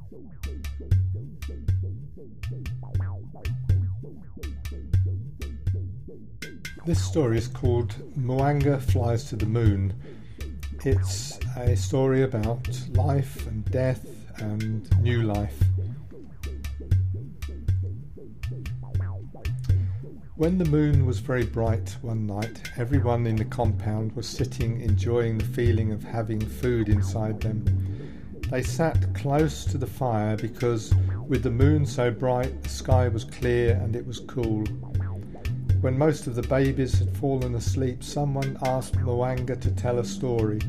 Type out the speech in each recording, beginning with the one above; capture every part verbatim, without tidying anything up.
This story is called Mwanga Flies to the Moon. It's a story about life and death and new life. When the moon was very bright one night, everyone in the compound was sitting enjoying the feeling of having food inside them. They sat close to the fire because with the moon so bright, the sky was clear and it was cool. When most of the babies had fallen asleep, someone asked Mwanga to tell a story.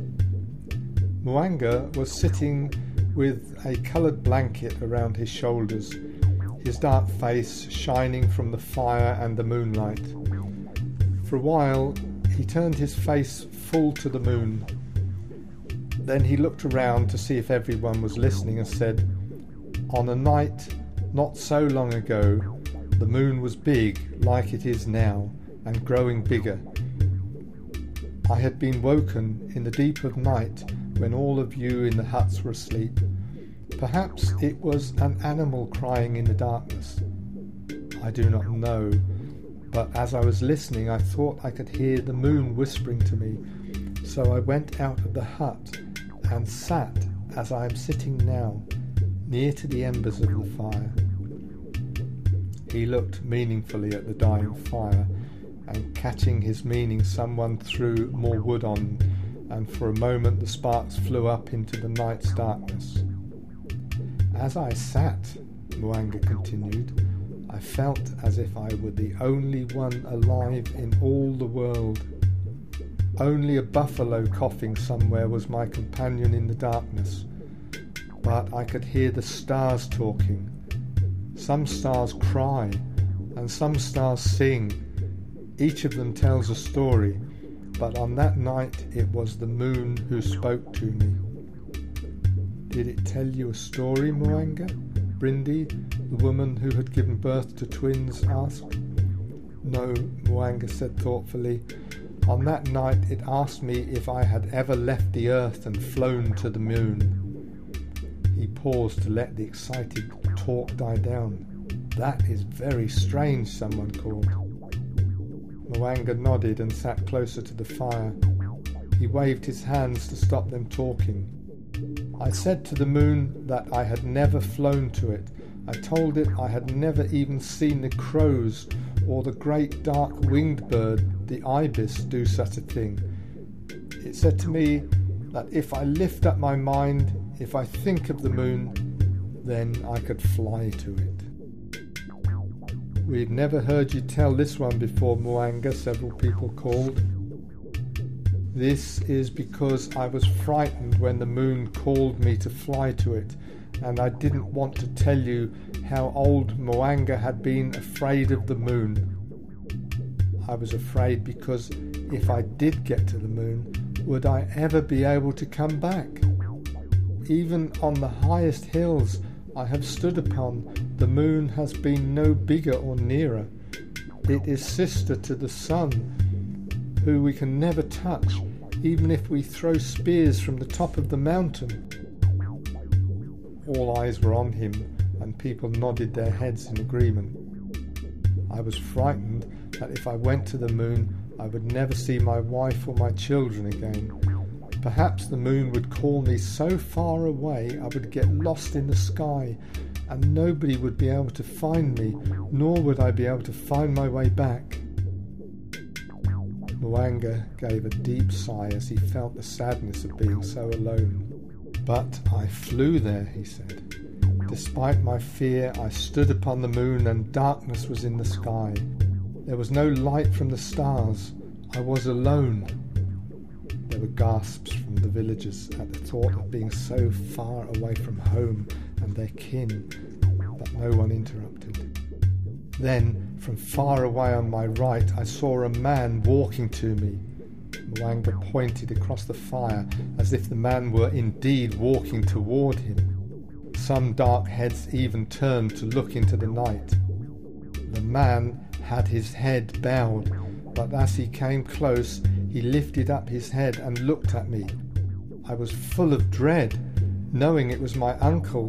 Mwanga was sitting with a coloured blanket around his shoulders, his dark face shining from the fire and the moonlight. For a while, he turned his face full to the moon. Then he looked around to see if everyone was listening and said, "On a night not so long ago, the moon was big like it is now and growing bigger. I had been woken in the deep of night when all of you in the huts were asleep. Perhaps it was an animal crying in the darkness. I do not know, but as I was listening I thought I could hear the moon whispering to me. So I went out of the hut and sat as I am sitting now, near to the embers of the fire." He looked meaningfully at the dying fire, and catching his meaning someone threw more wood on, and for a moment the sparks flew up into the night's darkness. "As I sat," Mwanga continued, "I felt as if I were the only one alive in all the world. Only a buffalo coughing somewhere was my companion in the darkness, but I could hear the stars talking. Some stars cry, and some stars sing. Each of them tells a story, but on that night it was the moon who spoke to me." "Did it tell you a story, Mwanga?" Brindy, the woman who had given birth to twins, asked. "No," Mwanga said thoughtfully. "On that night it asked me if I had ever left the earth and flown to the moon." He paused to let the excited talk die down. "That is very strange," someone called. Mwanga nodded and sat closer to the fire. He waved his hands to stop them talking. "I said to the moon that I had never flown to it. I told it I had never even seen the crows or the great dark winged bird, the ibis, do such a thing. It said to me that if I lift up my mind, if I think of the moon, then I could fly to it." "We've never heard you tell this one before, Mwanga," several people called. "This is because I was frightened when the moon called me to fly to it, and I didn't want to tell you how old Mwanga had been afraid of the moon. I was afraid because if I did get to the moon, would I ever be able to come back? Even on the highest hills I have stood upon, the moon has been no bigger or nearer. It is sister to the sun, who we can never touch, even if we throw spears from the top of the mountain." All eyes were on him, and people nodded their heads in agreement. "I was frightened that if I went to the moon, I would never see my wife or my children again. Perhaps the moon would call me so far away I would get lost in the sky, and nobody would be able to find me, nor would I be able to find my way back." Mwanga gave a deep sigh as he felt the sadness of being so alone. "But I flew there," he said. "Despite my fear, I stood upon the moon and darkness was in the sky. There was no light from the stars. I was alone." There were gasps from the villagers at the thought of being so far away from home and their kin, but no one interrupted. Then, from far away on my right, I saw a man walking to me. Mwanga pointed across the fire as if the man were indeed walking toward him. Some dark heads even turned to look into the night. The man had his head bowed, but as he came close, he lifted up his head and looked at me. I was full of dread, knowing it was my uncle,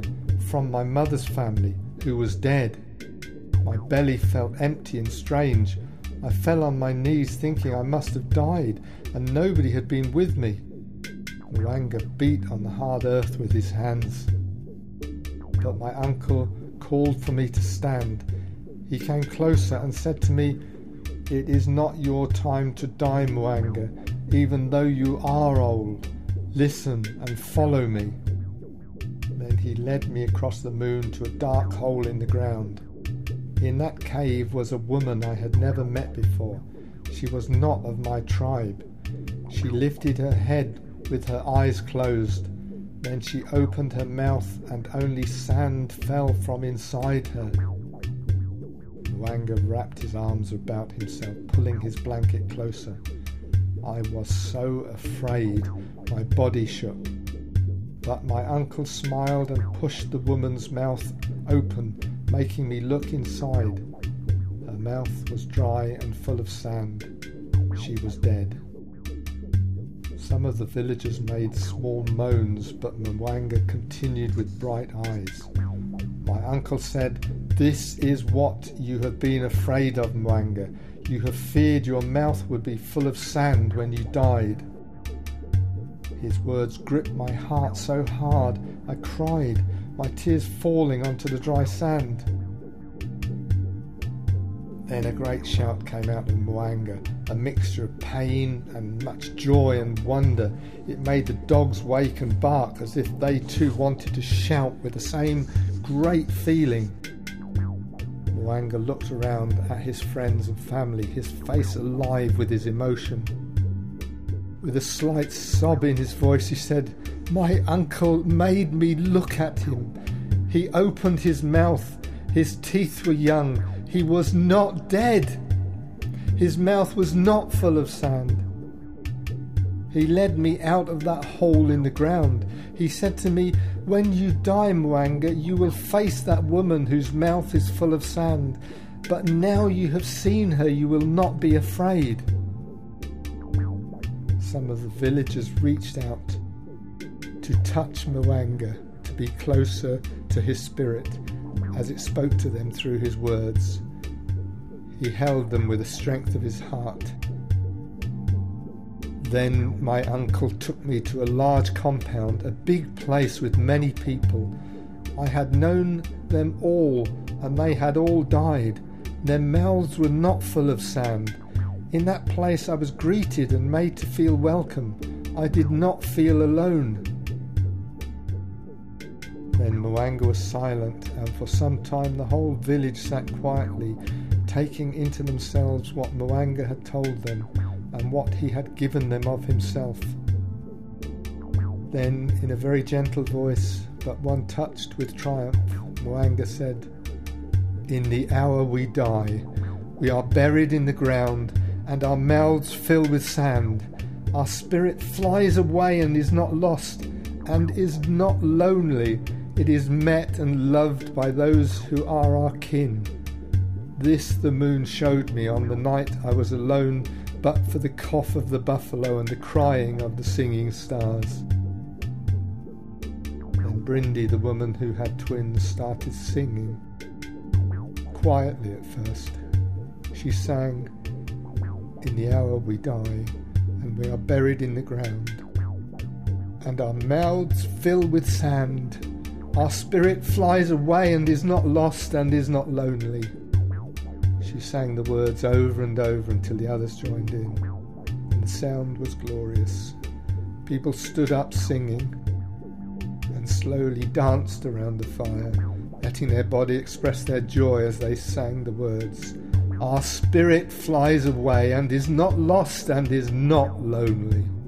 from my mother's family, who was dead. My belly felt empty and strange. I fell on my knees thinking I must have died, and nobody had been with me. Mwanga beat on the hard earth with his hands. But my uncle called for me to stand. He came closer and said to me, "It is not your time to die, Mwanga, even though you are old. Listen and follow me." Then he led me across the moon to a dark hole in the ground. In that cave was a woman I had never met before. She was not of my tribe. She lifted her head with her eyes closed. Then she opened her mouth and only sand fell from inside her. Mwanga wrapped his arms about himself, pulling his blanket closer. I was so afraid, my body shook. But my uncle smiled and pushed the woman's mouth open, making me look inside. Her mouth was dry and full of sand. She was dead. Some of the villagers made small moans, but Mwanga continued with bright eyes. My uncle said, "This is what you have been afraid of, Mwanga. You have feared your mouth would be full of sand when you died." His words gripped my heart so hard I cried, my tears falling onto the dry sand. Then a great shout came out of Mwanga, a mixture of pain and much joy and wonder. It made the dogs wake and bark as if they too wanted to shout with the same great feeling. Mwanga looked around at his friends and family, his face alive with his emotion. With a slight sob in his voice, he said, "My uncle made me look at him. He opened his mouth. His teeth were young. He was not dead. His mouth was not full of sand. He led me out of that hole in the ground. He said to me, 'When you die, Mwanga, you will face that woman whose mouth is full of sand. But now you have seen her, you will not be afraid.'" Some of the villagers reached out to touch Mwanga, to be closer to his spirit, as it spoke to them through his words. He held them with the strength of his heart. Then my uncle took me to a large compound, a big place with many people. I had known them all, and they had all died. Their mouths were not full of sand. In that place I was greeted and made to feel welcome. I did not feel alone. Then Mwanga was silent, and for some time the whole village sat quietly, taking into themselves what Mwanga had told them and what he had given them of himself. Then, in a very gentle voice, but one touched with triumph, Mwanga said, "In the hour we die, we are buried in the ground, and our mouths fill with sand. Our spirit flies away and is not lost, and is not lonely. It is met and loved by those who are our kin. This the moon showed me on the night I was alone, but for the cough of the buffalo and the crying of the singing stars." Then Brindy, the woman who had twins, started singing. Quietly at first. She sang, "In the hour we die, and we are buried in the ground, and our mouths fill with sand. Our spirit flies away and is not lost and is not lonely." She sang the words over and over until the others joined in, and the sound was glorious. People stood up singing and slowly danced around the fire, letting their body express their joy as they sang the words, "Our spirit flies away and is not lost and is not lonely."